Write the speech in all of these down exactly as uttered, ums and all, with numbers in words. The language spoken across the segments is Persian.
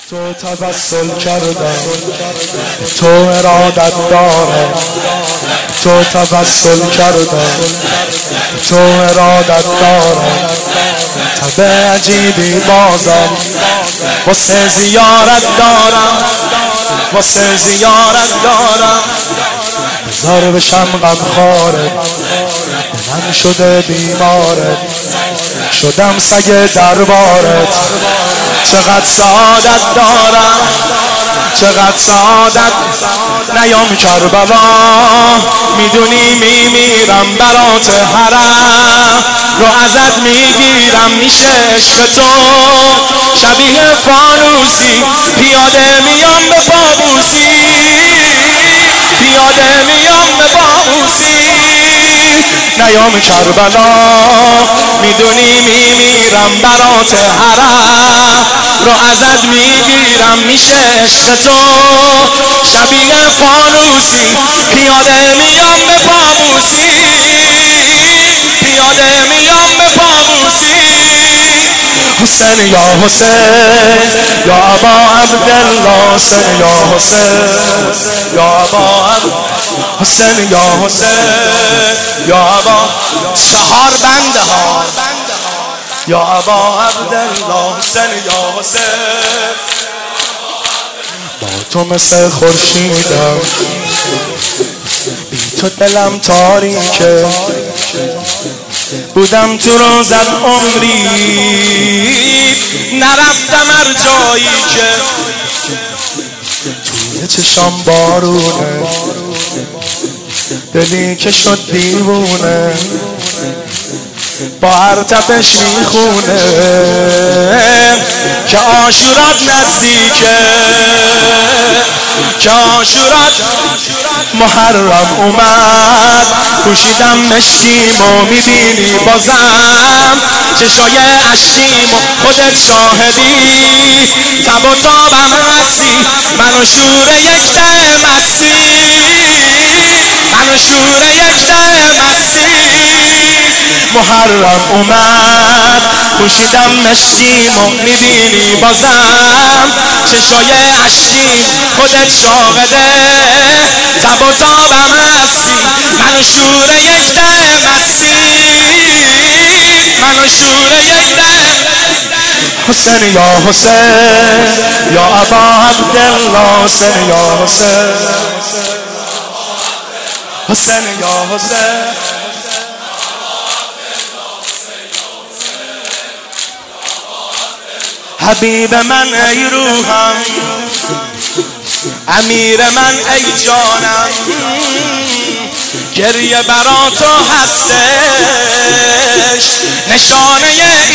تو توسل کردم تو ارادت دارم، تو توسل کردم تو ارادت دارم، تب عجیبی بازم واسه زیارت دارم، واسه زیارت دارم. بذار بشم غمخوارت، من شده بیمارت، شدم سگ دربارت. چقدر سعادت دارم، چقدر سعادت. نیام کربلا میدونی میمیرم برات حرم، رو ازت میگیرم میشه عشق تو. شبیه فانوسی پیاده میام به پابوسی، پیاده میام به پابوسی. نیام کربلا میدونی میمیرم برات حرم، رو ازت میگیرم میشه عشق تو. شبیه فانوسی پیاده میام به پابوسی، پیاده میام به پابوسی. حسین یا حسین یا ابا عبدالله، حسین یا حسین یا ابا حسین یا حسین یا ابا چهار بنده ها یا ابا عبدالله، حسین یا حسین. با تو مثل خورشیدم، بی تو دلم تاریکه، بودم تو روزت عمری نرفتم هر جایی که توی چشام بارونه، دلی که شد دیوونه با هر تپش میخونه که عاشورات نزدیکه، که عاشورات محرم اومد. پوشیدم مشکیمو میبینی بازم، چشای اشکیمو خودت شاهدی. تب و تابم هستی، منو شور یک ده مستی، منو شور یک ده مستی. محرم اومد پوشیدم مشکیمو میبینی بازم، چشای اشکیم خودت شاهده. تب و تابم هستی، منو شور یک ده مستی، منو شور یک ده. حسین یا حسین یا ابا عبدالله، حسین یا حسین، حسین یا حسین. حبیب من ای روحم، امیر من ای جانم، گریه برا تو هستش نشانه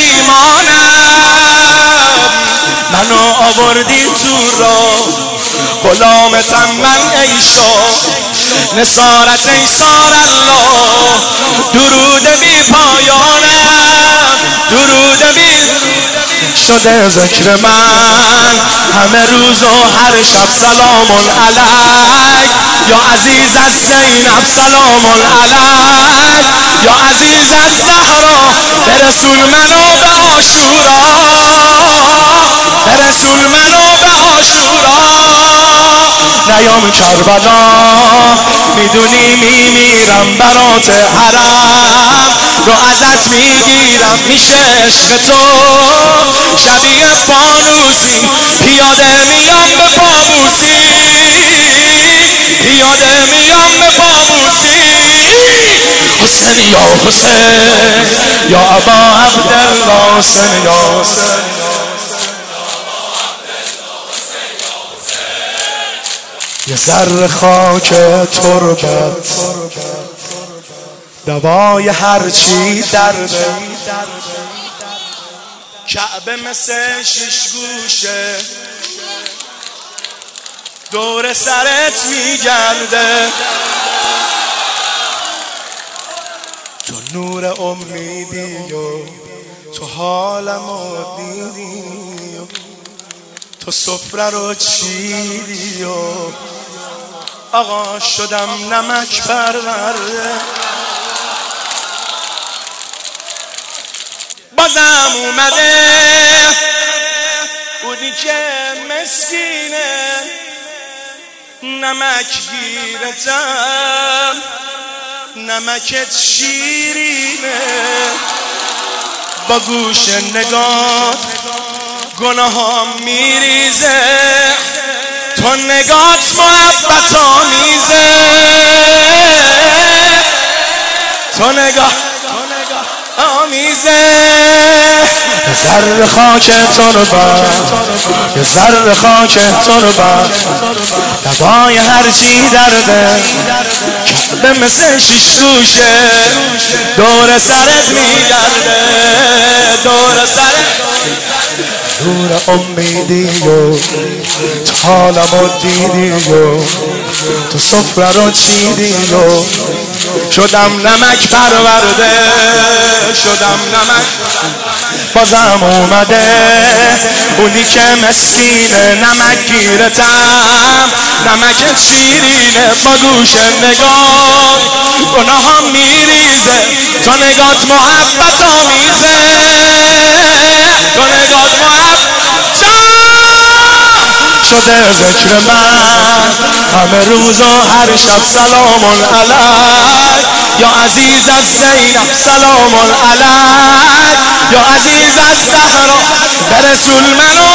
ایمانم. منو آوردی تو را غلامتم من ای شاه، نصارت ای سار الله. درود بی پایانم، درود بی شده ذکر من همه روز و هر شب. سلام علیک یا عزیز از زینب، سلام علیک یا عزیز از زهرا. برسون منو به عاشورا، برسون منو به عاشورا. نیام کربلا میدونی میمیرم برات حرم، رو ازت میگیرم میشه عشق تو. شبیه فانوسی پیاده میام به پابوسی، پیاده میام به پابوسی. حسین یا حسین یا ابا عبدالله، حسین یا حسین. یه ذره خاک تربت دوای هر چی درده، کعبه مثل شش گوشه دور سرت میگرده. تو نور امیدی و تو حالمو دیدی، تو سفره رو چیدی و آقا شدم نمک پرورده. بازم اومده بود اونی که مسکینه نمک گیرتم نمکت شیرینه با گوش نگات گناهام میریزه تو نگات محبت آمیزه تو نگاه آمیزه ذره خاک تربت یه ذره خاک تربت دوای هرچی درده به مثل شیش گوشه دور سرت میگرده دور سرت دور امیدی و تو حالمو دیدی و تو سفره رو چیدی و شدم نمک پرورده شدم نمک بازم اومده اونی که مسکینه نمک گیرتم نمک شیرینه با گوش نگاه گناهام میریزه تو نگات محبت آمیزه تو نگات محبت شده ذکر من همه روز و هر شب سلام علیک یا عزیز از زینب سلام علیک یا عزیز از زهرا به رسول منو